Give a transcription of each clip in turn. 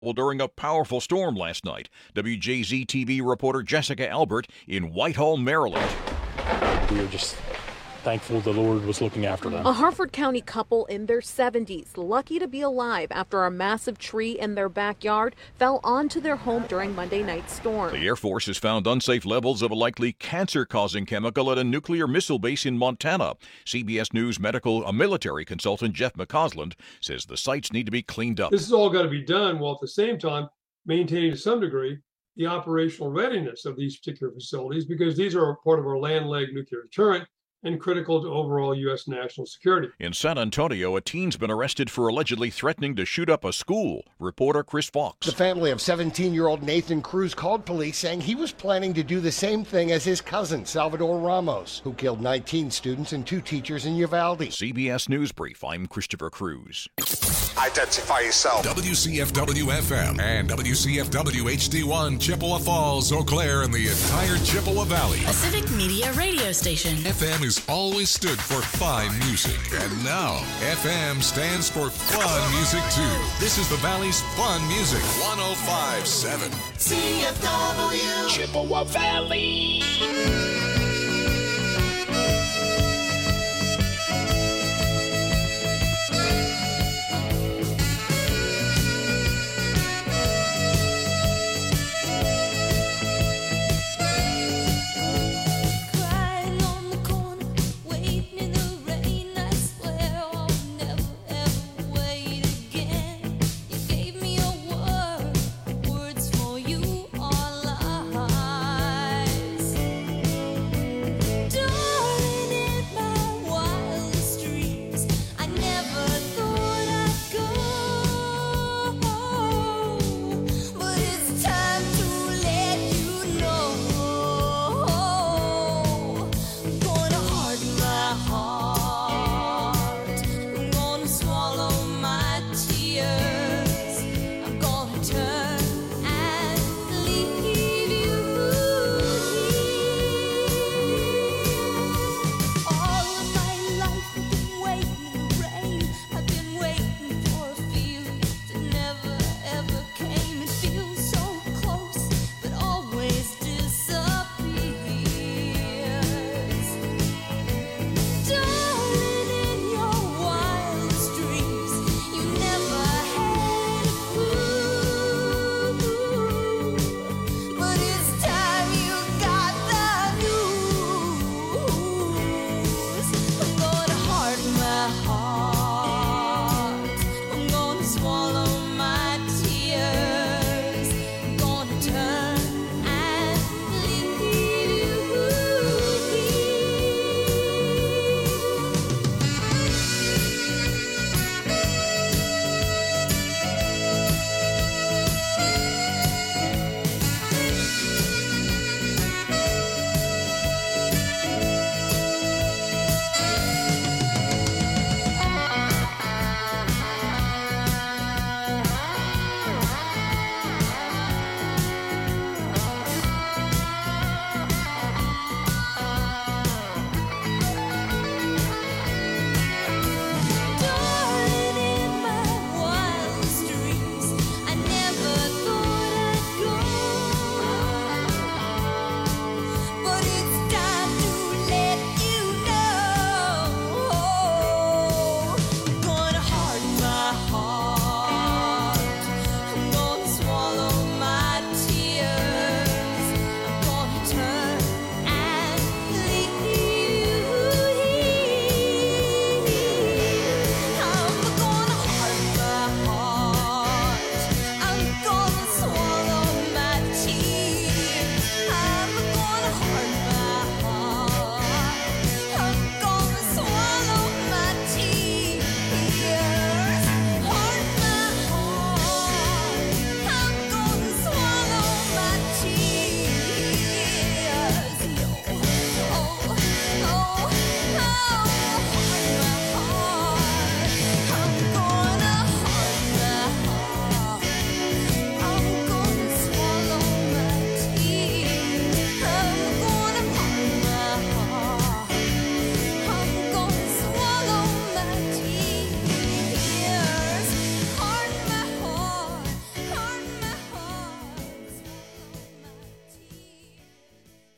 during a powerful storm last night. WJZ-TV reporter Jessica Albert in Whitehall, Maryland. We were just thankful the Lord was looking after them. A Harford County couple in their 70s, lucky to be alive after a massive tree in their backyard fell onto their home during Monday night's storm. The Air Force has found unsafe levels of a likely cancer-causing chemical at a nuclear missile base in Montana. CBS News military consultant Jeff McCausland says the sites need to be cleaned up. This has all got to be done while at the same time maintaining to some degree the operational readiness of these particular facilities, because these are part of our land-leg nuclear deterrent and critical to overall U.S. national security. In San Antonio, a teen's been arrested for allegedly threatening to shoot up a school. Reporter Chris Fox. The family of 17-year-old Nathan Cruz called police saying he was planning to do the same thing as his cousin, Salvador Ramos, who killed 19 students and 2 teachers in Uvalde. CBS News Brief, I'm Christopher Cruz. Identify yourself. WCFW-FM and WCFW-HD1, Chippewa Falls, Eau Claire, and the entire Chippewa Valley. A civic media radio station. FM has always stood for fine music, and now FM stands for fun music too. This is the Valley's fun music. 105.7 CFW Chippewa Valley.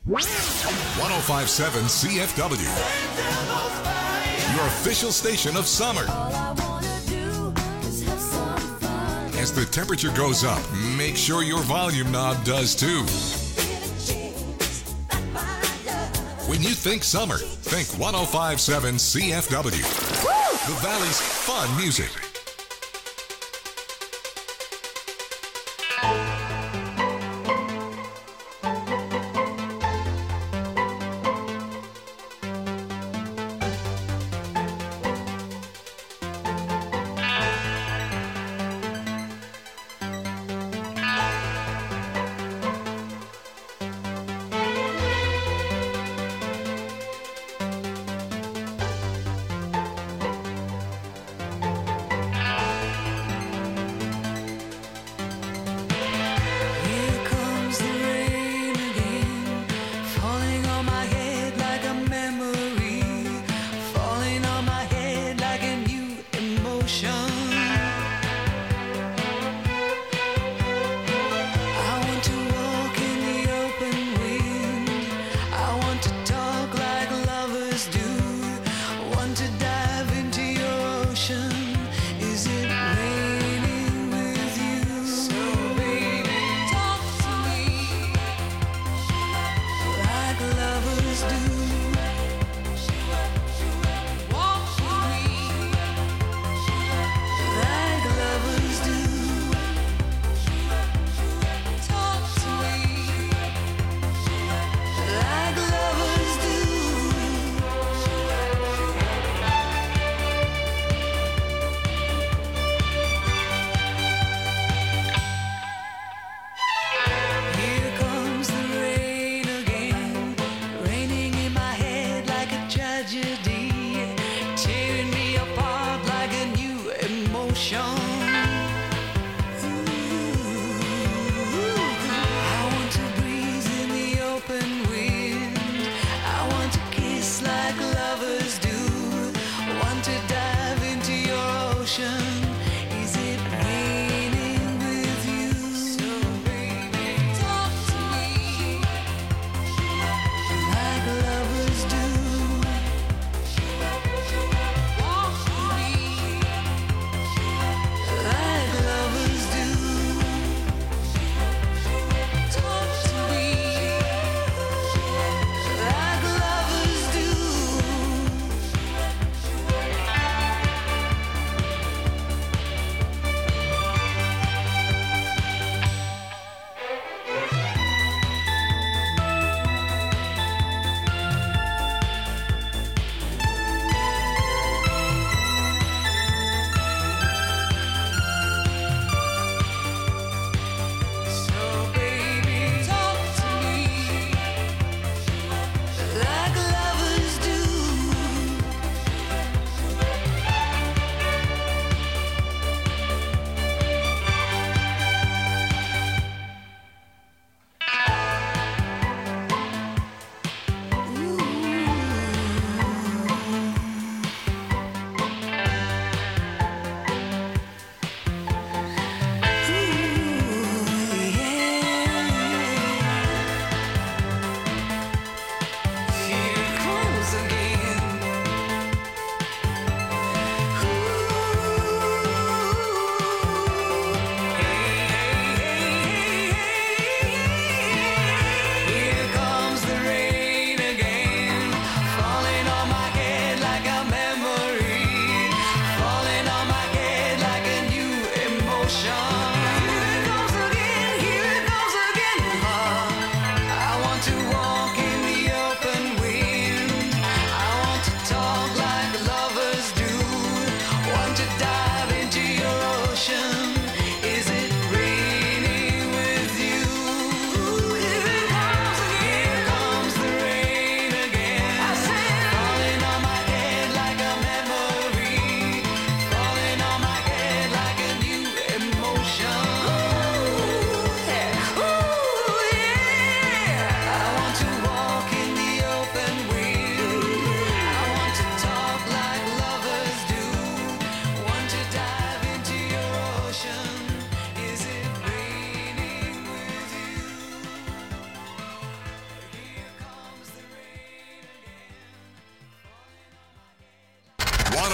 105.7 CFW, your official station of summer. As the temperature goes up, make sure your volume knob does too. When you think summer, think 105.7 CFW, the Valley's fun music.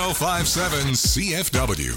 105.7 CFW.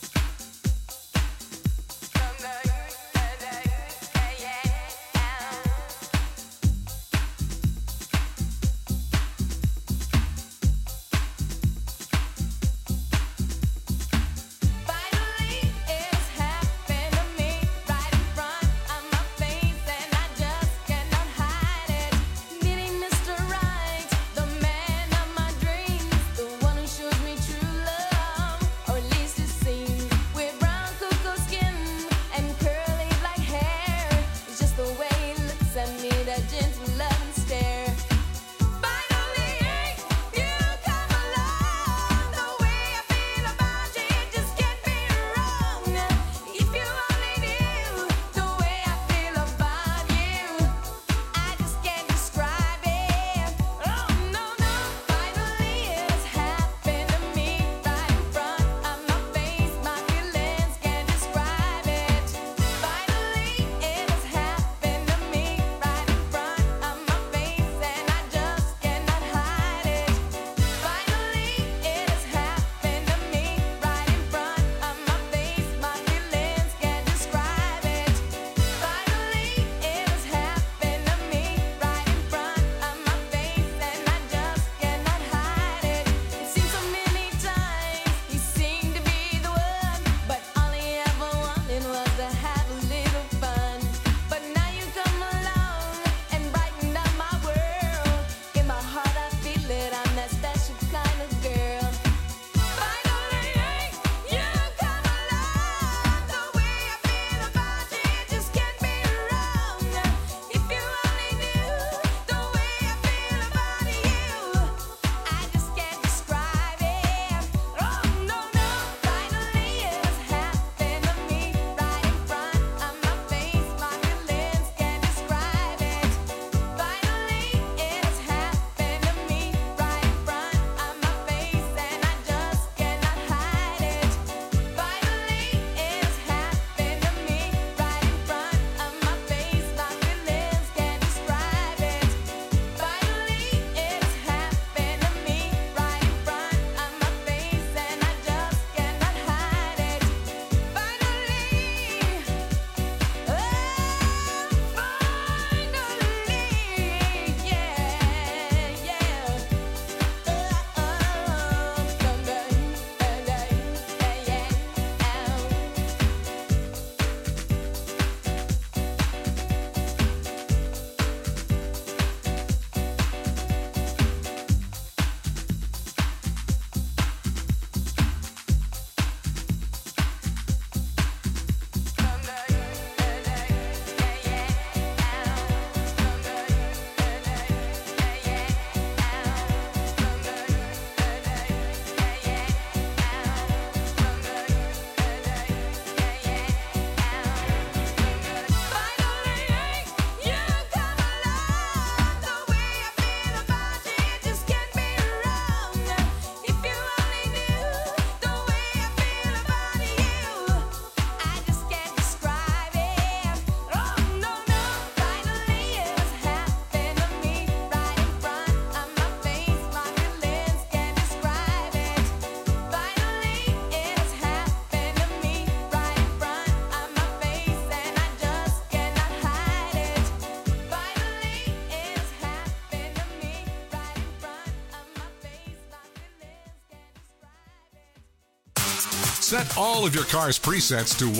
Set all of your car's presets to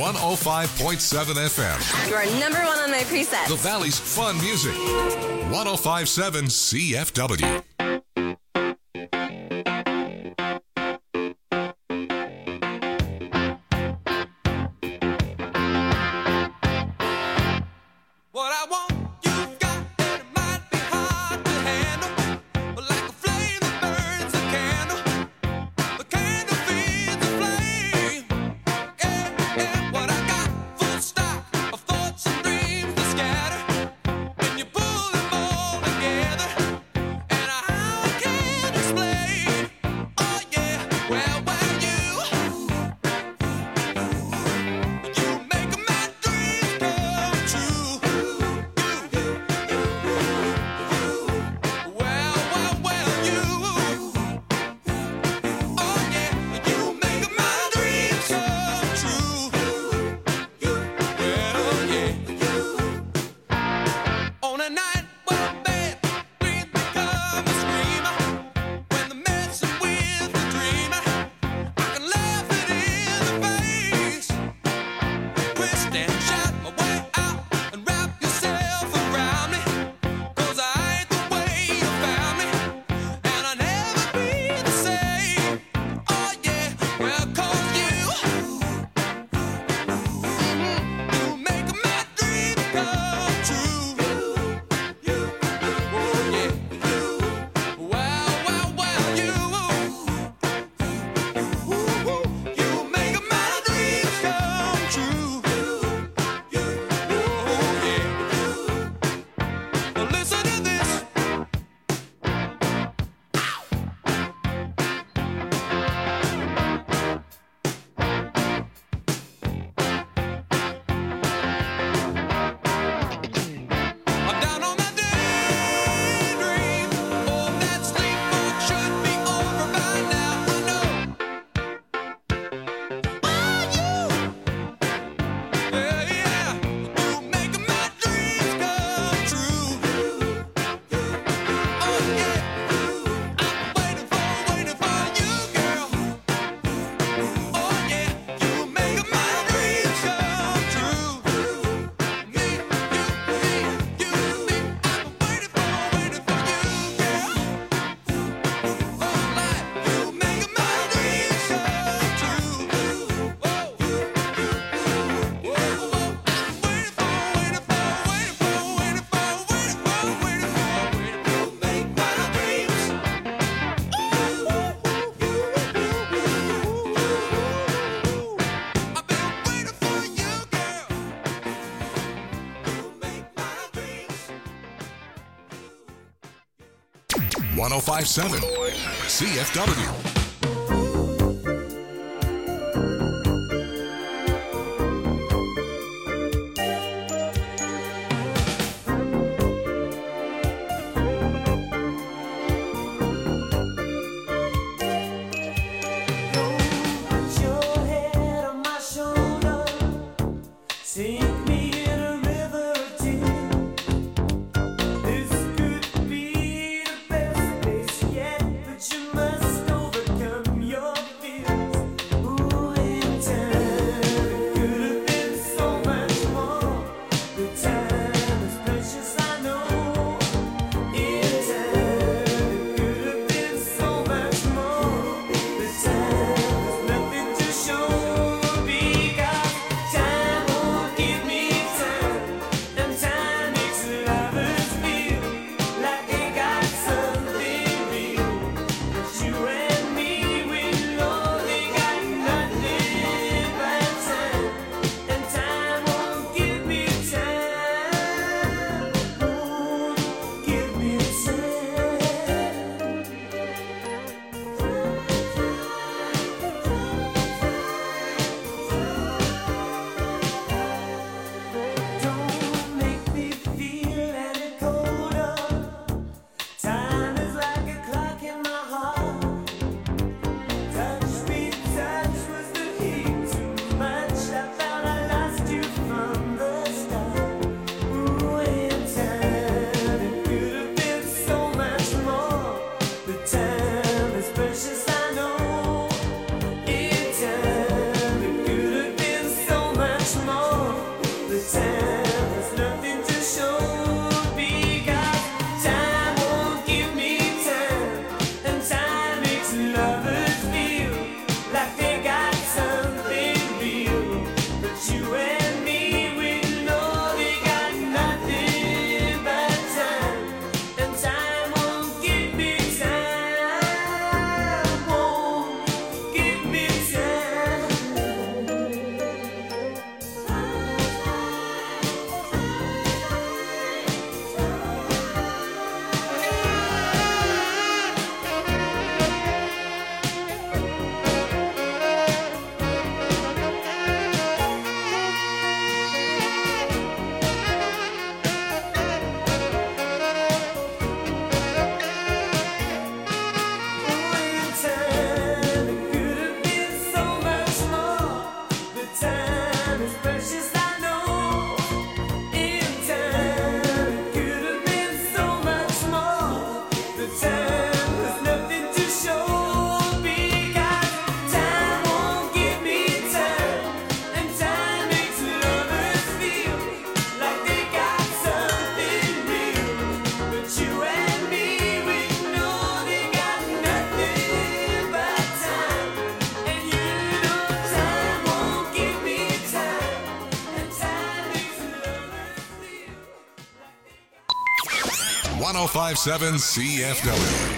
105.7 FM. You are number one on my presets. The Valley's fun music. 105.7 CFW. And I 105.7 CFW. .5.7 CFW.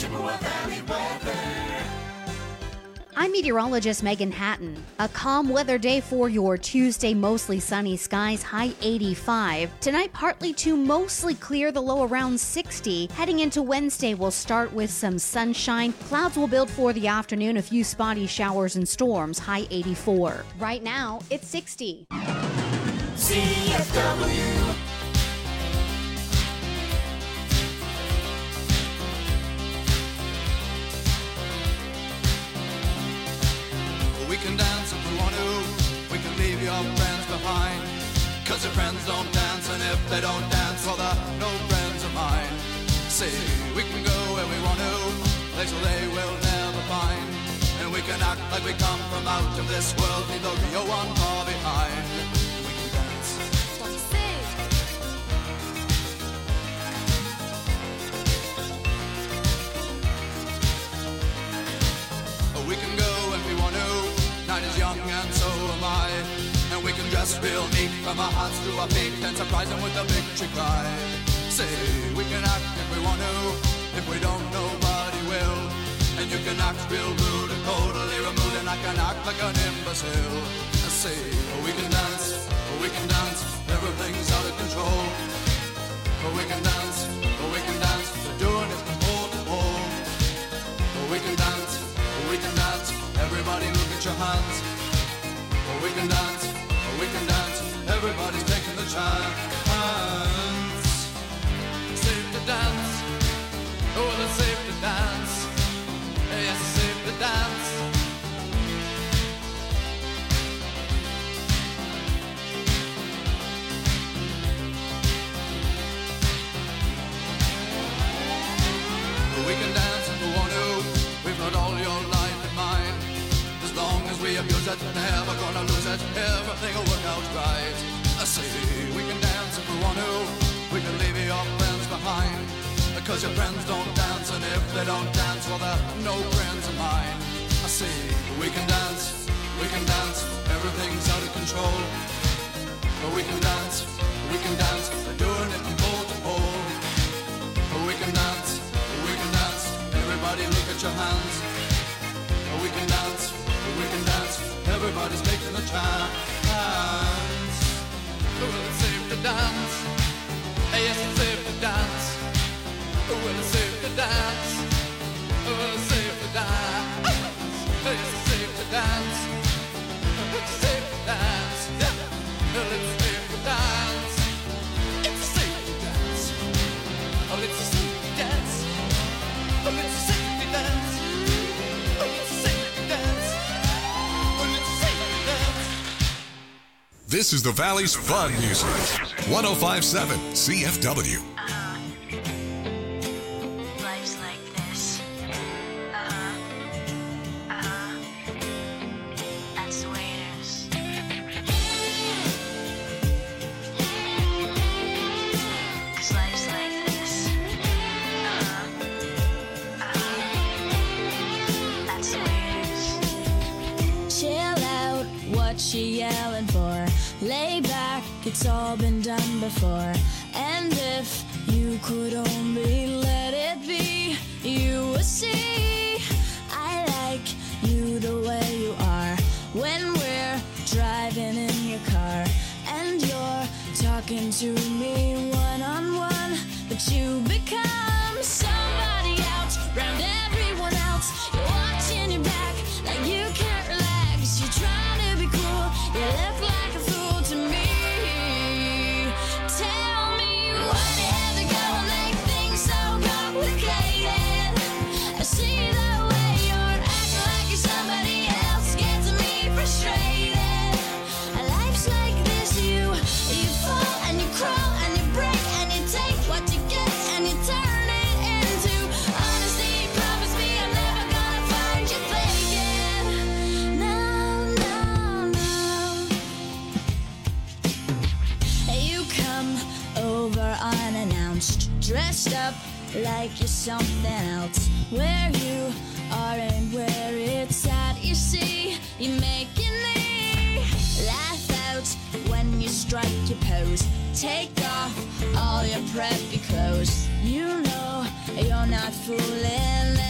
Chippewa Valley weather. I'm meteorologist Megan Hatton. A calm weather day for your Tuesday, mostly sunny skies, high 85. Tonight, partly to mostly clear, the low around 60. Heading into Wednesday, we'll start with some sunshine. Clouds will build for the afternoon, a few spotty showers and storms, high 84. Right now, it's 60. CFW. We can dance if we want to, we can leave your friends behind. Cause your friends don't dance, and if they don't dance, well they're no friends of mine. See, we can go where we want to, places they will never find. And we can act like we come from out of this world, leave the real one far behind. We can dance. We can go if we want to. Night is young and so am I. And we can dress real neat from our hearts to our feet and surprise them with a victory cry. Say, we can act if we want to. If we don't, nobody will. And you can act real rude and totally removed, and I can act like an imbecile. Say, we can dance, everything's out of control. We can dance, we're doing it from pole to pole. We can dance, everybody look at your hands. We can dance, everybody's taking the chance. Safe to dance, oh it's safe to dance. Yes, it's safe to dance. We can dance if we want to. We've got all your life in mind. As long as we abuse it, never gonna lose it. Everything will work out right. I say we can dance if we want to. We can leave your friends behind. Because your friends don't dance, and if they don't dance, well they're no friends of mine. I say we can dance, everything's out of control. But we can dance, they're doing it from pole to pole. We can dance, everybody look at your hands. We can dance, everybody's making the chance. Well, it's safe to dance, yes it's safe to dance. Well, it's safe to dance, well it's safe to dance. Yes, it's safe to dance, it's safe to dance. Well, it's safe to dance, it's safe to dance. Oh, it's safe to dance. Oh, it's safe to dance. Oh, it's safe to dance. Oh, it's safe to dance. This is the Valley's Fun Music. 105.7 CFW. Life's like this. That's the way it is. 'Cause life's like this. That's the way it is. Chill out, what you yelling for? Lay back, it's all been done before. And if you could only let it be, you would see I like you the way you are. When we're driving in your car and you're talking to me one-on-one, but you become somebody else round everyone else. You're watching your back like you can't relax. You're trying to be cool, you look like a fool to me. Tell me why they have to go and make things so complicated. I see the way you're acting like you're somebody else, gets me frustrated. Life's like this, you fall and you crawl and you break and you take what you get and you turn it into honesty. Promise me I'm never gonna find you faking. No, no, no. You come over unannounced, dressed up like you're something else. Where you are and where it's at, you see, you making me laugh out when you strike your pose. Take off all your preppy clothes. You know you're not fooling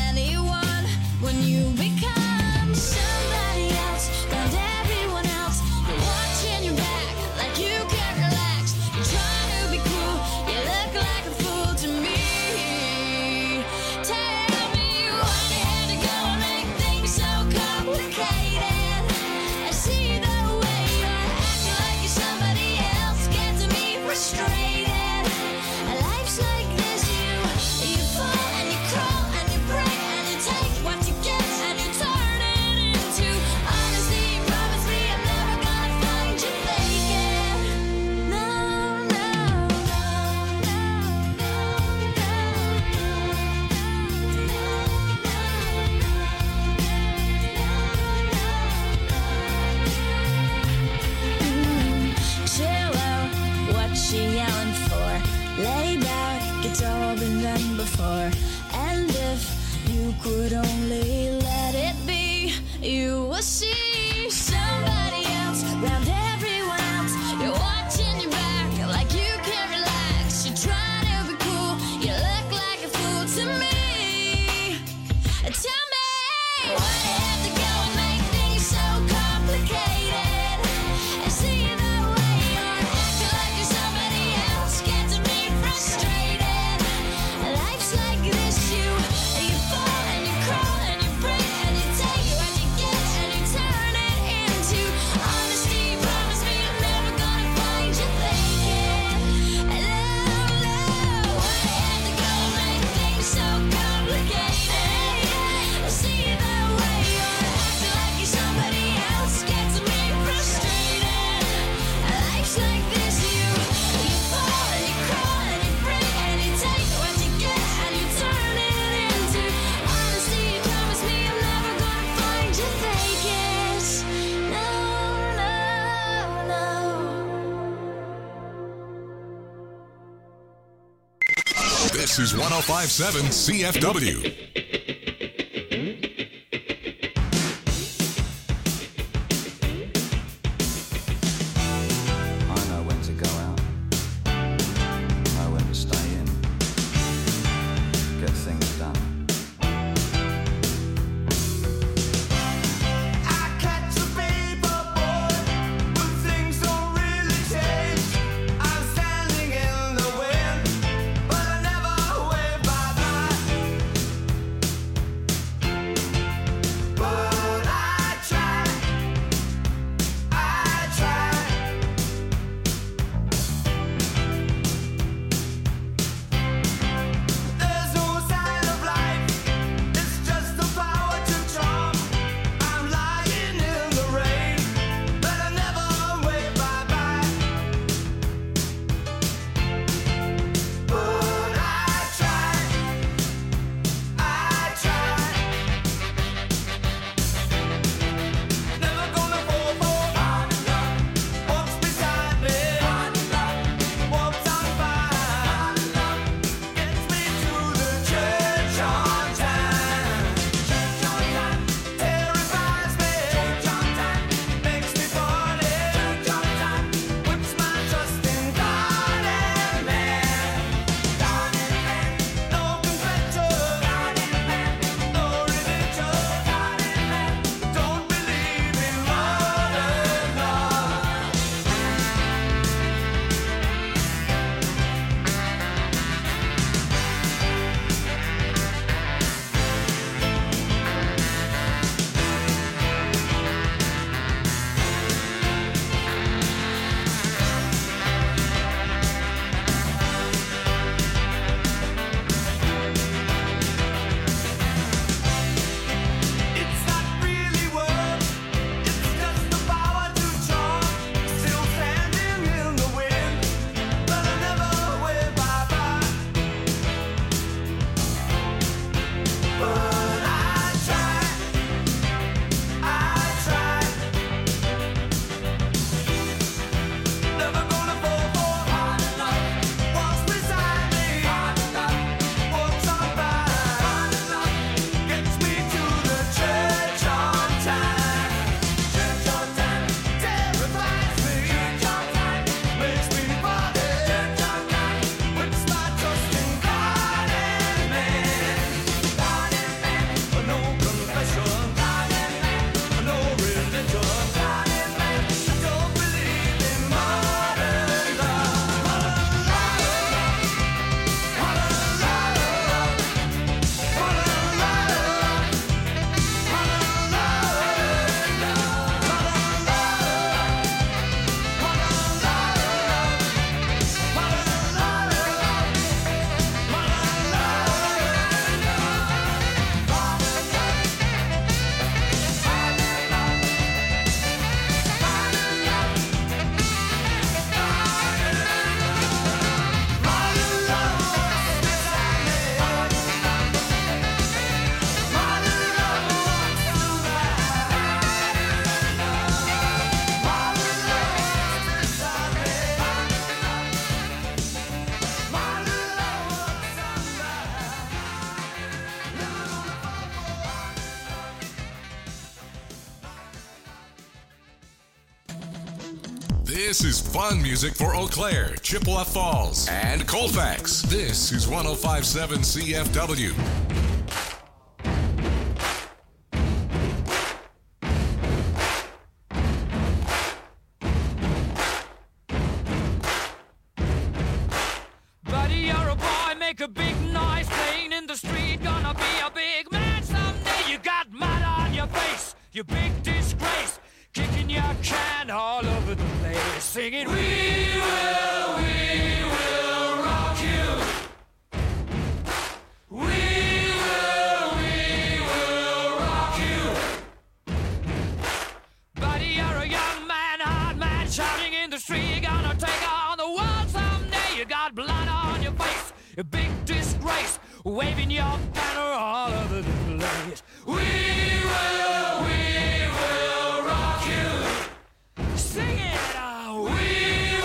before. And if you could only let it be, you will see somebody else round everyone else. You're watching your back like you can't relax. You're trying to be cool, you look like a fool to me. Tell me, why you have to go and make things so complicated? And see the way you're acting like you're somebody else gets me frustrated. Life's like this, you fall and you crawl and you break and you take what you get and you turn it into honesty. Promise me you're never gonna find you faking. Love, why you have to go and make things so complicated? See the way you're acting like you're somebody else gets me frustrated. Life's like this, you fall and you crawl and you break and you take what you get and you turn it into honesty. Promise me I'm never gonna find you faking. No, no, no. This is 105.7 CFW. I know when to go out, know when to stay in, get things done. I catch a paper boy, but things don't really change. I'm standing in the wind, but I never wave bye-bye. But I try. There's no sign of life. This is fun music for Eau Claire, Chippewa Falls, and Colfax. This is 105.7 CFW. Buddy, you're a boy, make a big noise playing in the street. Gonna be a big man someday. You got mud on your face, you big disgrace. Kicking your can all over the place, singing, we will rock you. We will rock you. Buddy, you're a young man, hard man, shouting in the street. You're gonna take on the world someday. You got blood on your face, a big disgrace, waving your banner all over the place. We will rock you. Sing it out. We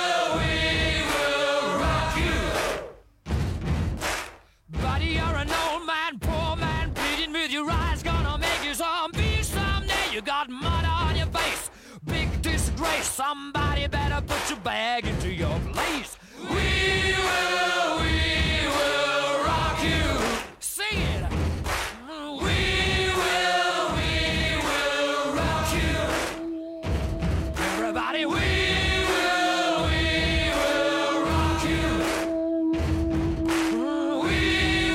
will rock you. Buddy, you're an old man, poor man, pleading with your eyes, gonna make you zombie someday. You got mud on your face, big disgrace. Somebody better put your bag into your place. We will rock you. Sing it. We will rock you. Everybody, we will rock you. We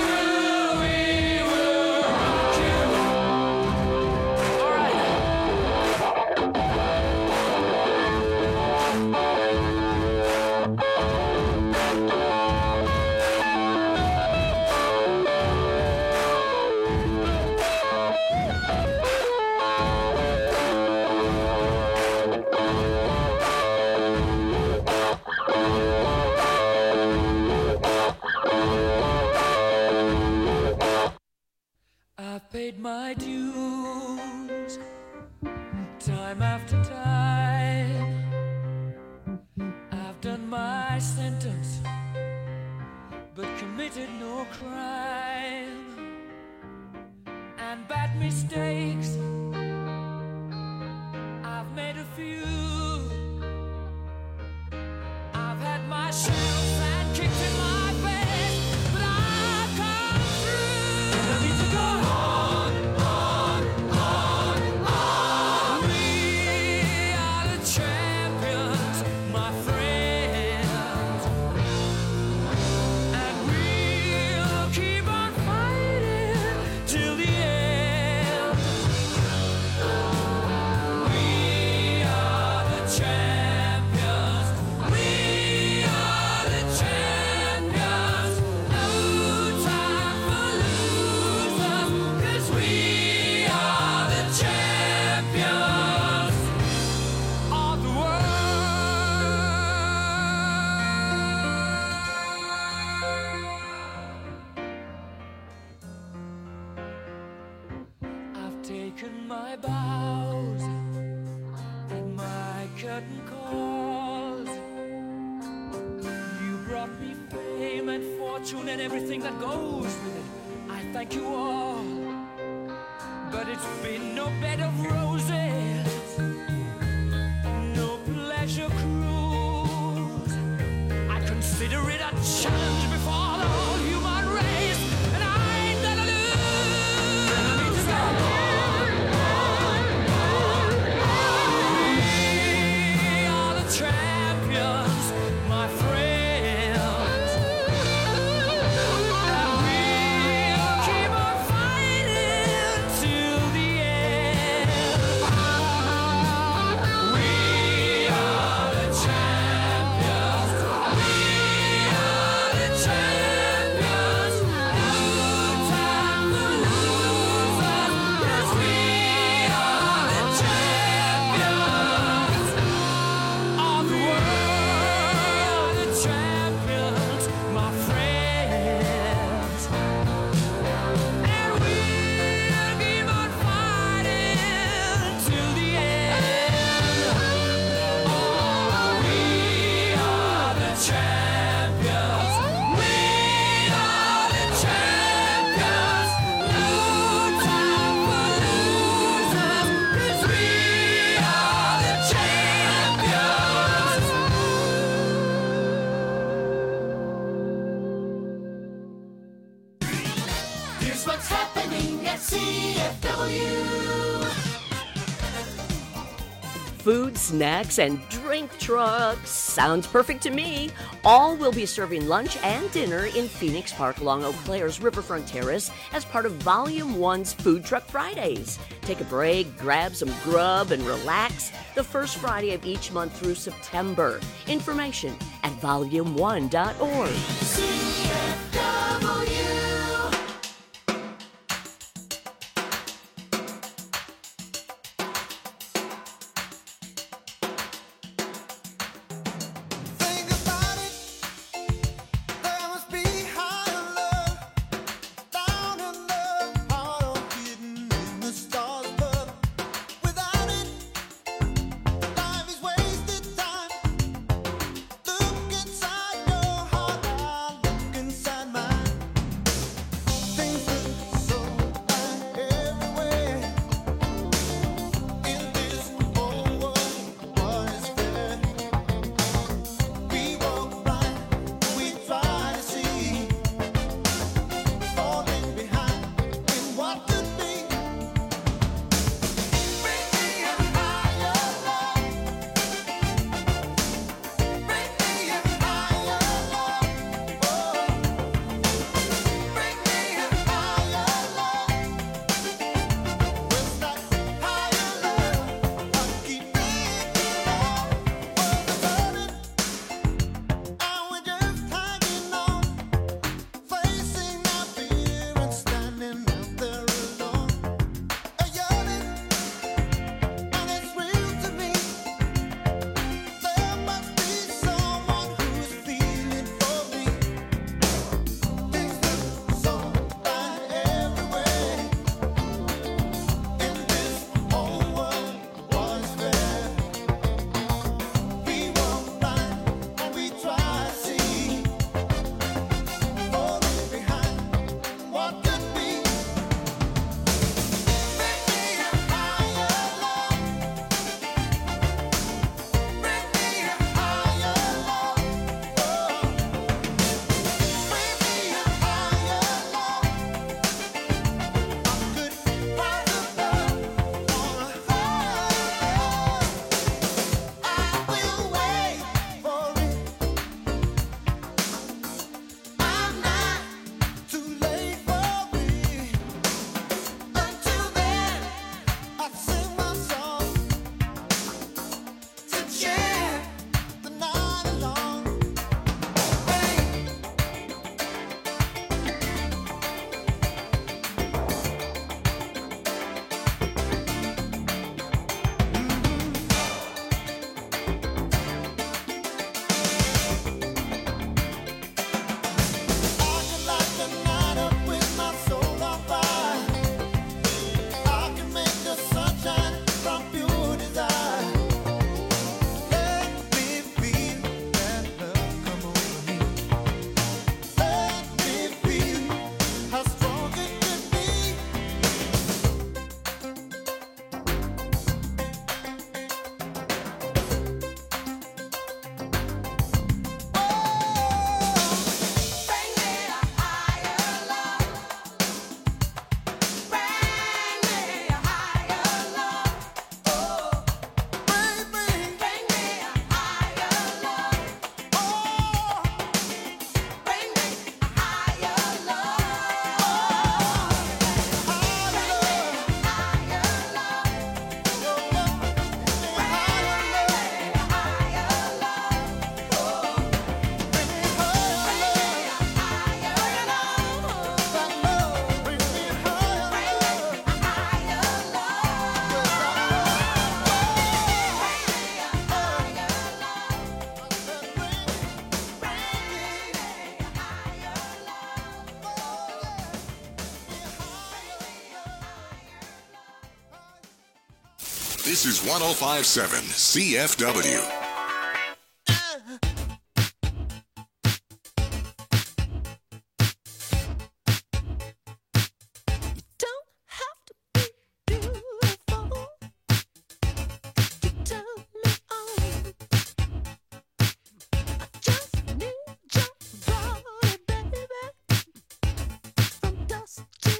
will rock you. All right. I've paid my dues time after time. I've done my sentence, but committed no crime. And bad mistakes, I've made a few. I've had my shells and kicks in my face, but I've come through. I need to go on. We are the champions, my friends, and we'll keep on fighting till the end. We are the champions. We are the champions. No time for losers, 'cause we are the champions of the world. I've taken my bows and my curtain calls. You brought me fame and fortune and everything that goes with it. I thank you all, but it's been no bed of roses, no pleasure cruise. I consider it a challenge before the whole human race, and I ain't gonna lose. We are the champions, my friends, and we'll keep on fighting till the end. Here's what's happening at CFW. Food, snacks, and drink trucks. Sounds perfect to me. All will be serving lunch and dinner in Phoenix Park along Eau Claire's Riverfront Terrace as part of Volume 1's Food Truck Fridays. Take a break, grab some grub, and relax the first Friday of each month through September. Information at volume1.org. CFW. This is 105.7 CFW. To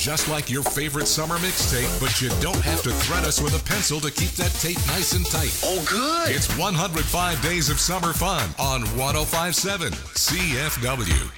just like your favorite summer mixtape, but you don't have to thread us with a pencil to keep that tape nice and tight. Oh, good. It's 105 Days of Summer Fun on 105.7 CFW.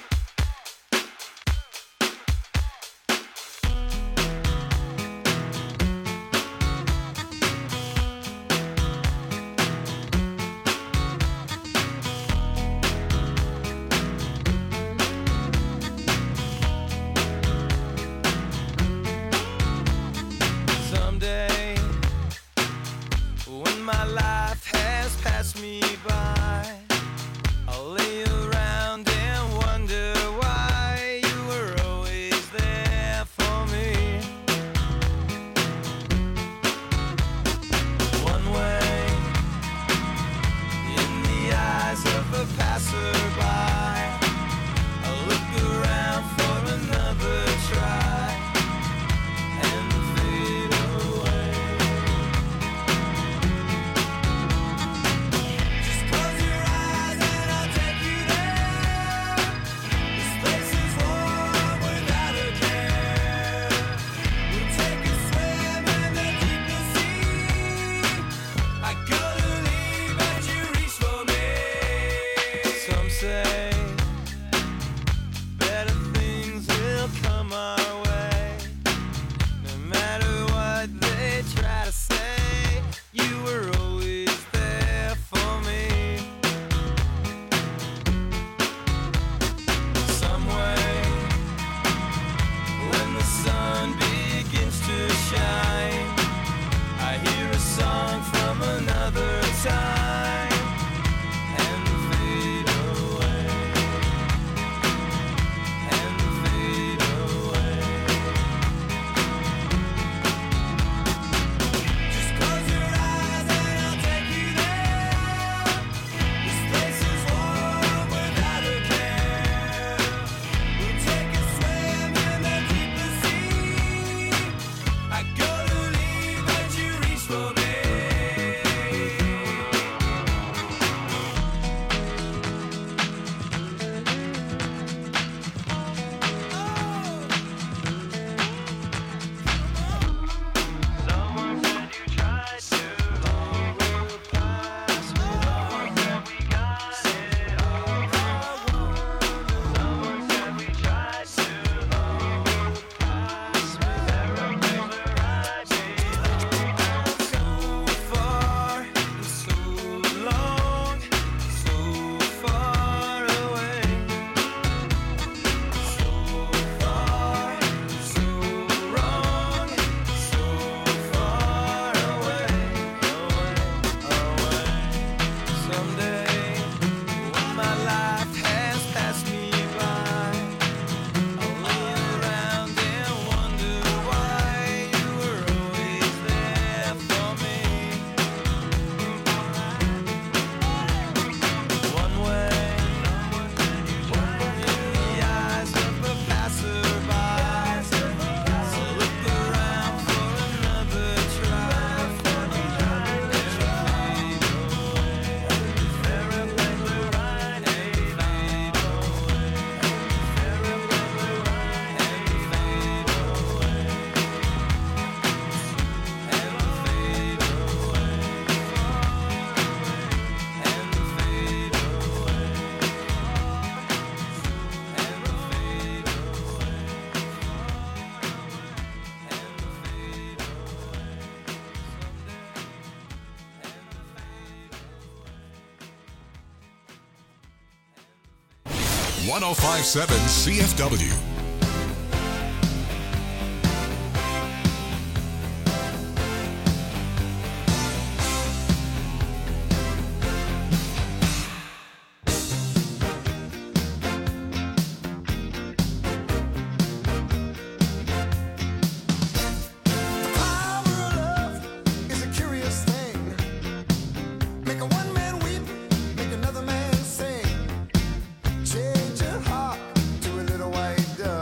.105.7 CFW. Change your heart to a little white dove.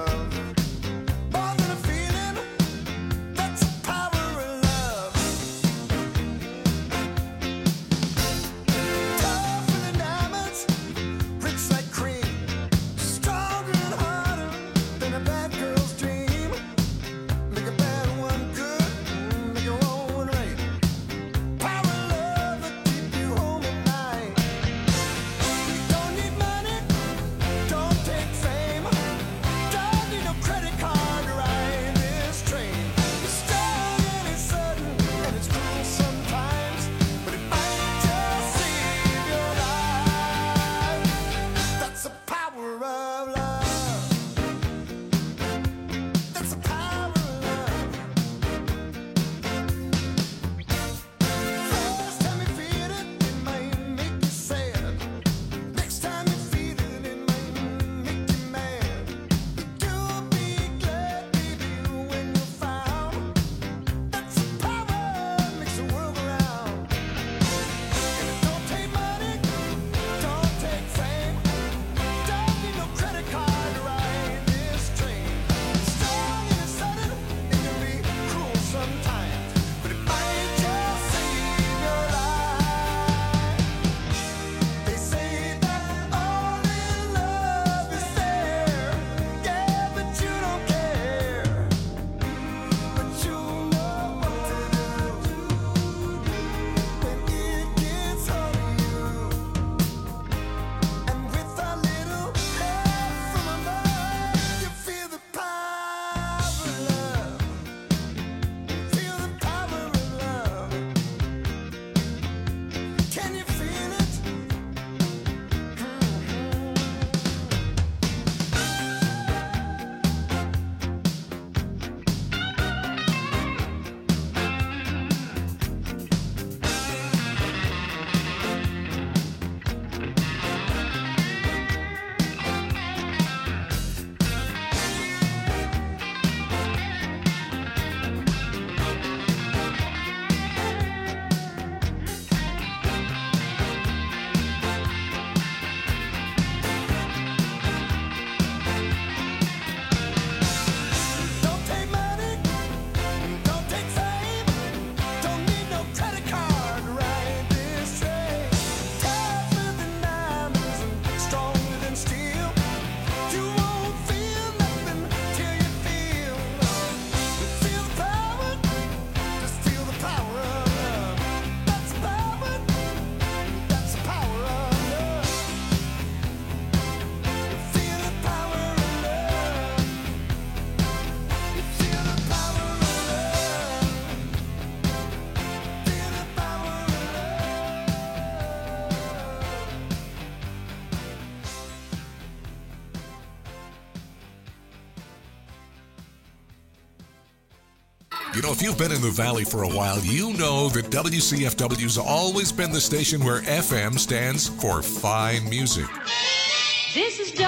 You know, if you've been in the Valley for a while, you know that WCFW's always been the station where FM stands for fine music. This is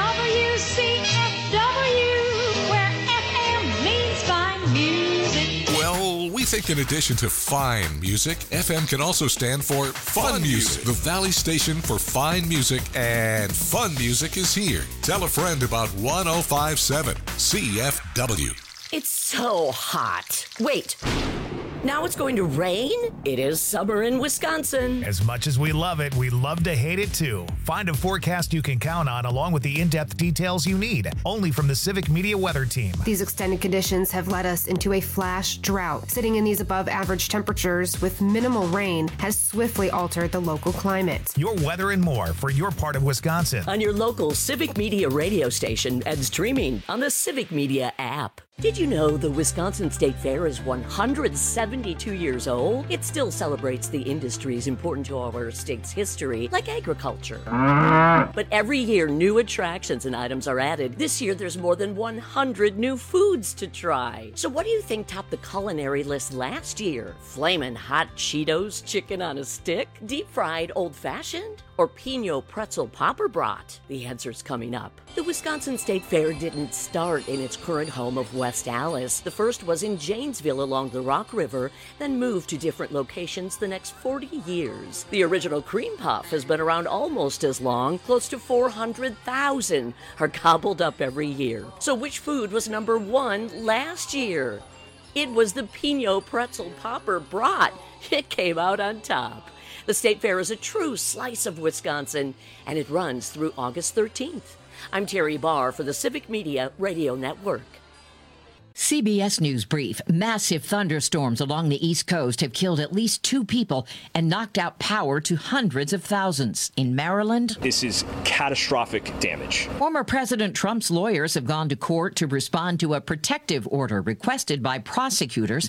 WCFW, where FM means fine music. Well, we think in addition to fine music, FM can also stand for fun music. The Valley station for fine music and fun music is here. Tell a friend about 105.7 CFW. It's so hot. Wait. Now it's going to rain? It is summer in Wisconsin. As much as we love it, we love to hate it too. Find a forecast you can count on along with the in-depth details you need, only from the Civic Media Weather Team. These extended conditions have led us into a flash drought. Sitting in these above average temperatures with minimal rain has swiftly altered the local climate. Your weather and more for your part of Wisconsin. On your local Civic Media radio station and streaming on the Civic Media app. Did you know the Wisconsin State Fair is 172 years old? It still celebrates the industries important to our state's history, like agriculture. But every year, new attractions and items are added. This year, there's more than 100 new foods to try. So what do you think topped the culinary list last year? Flamin' hot Cheetos chicken on a stick? Deep-fried old-fashioned? Or Pinot pretzel popper brat? The answer's coming up. The Wisconsin State Fair didn't start in its current home of West Allis. The first was in Janesville along the Rock River, then moved to different locations the next 40 years. The original cream puff has been around almost as long. Close to 400,000 are gobbled up every year. So which food was number one last year? It was the Pinot pretzel popper brat. It came out on top. The State Fair is a true slice of Wisconsin, and it runs through August 13th. I'm Terry Barr for the Civic Media Radio Network. CBS News Brief. Massive thunderstorms along the East Coast have killed at least 2 people and knocked out power to hundreds of thousands. In Maryland, this is catastrophic damage. Former President Trump's lawyers have gone to court to respond to a protective order requested by prosecutors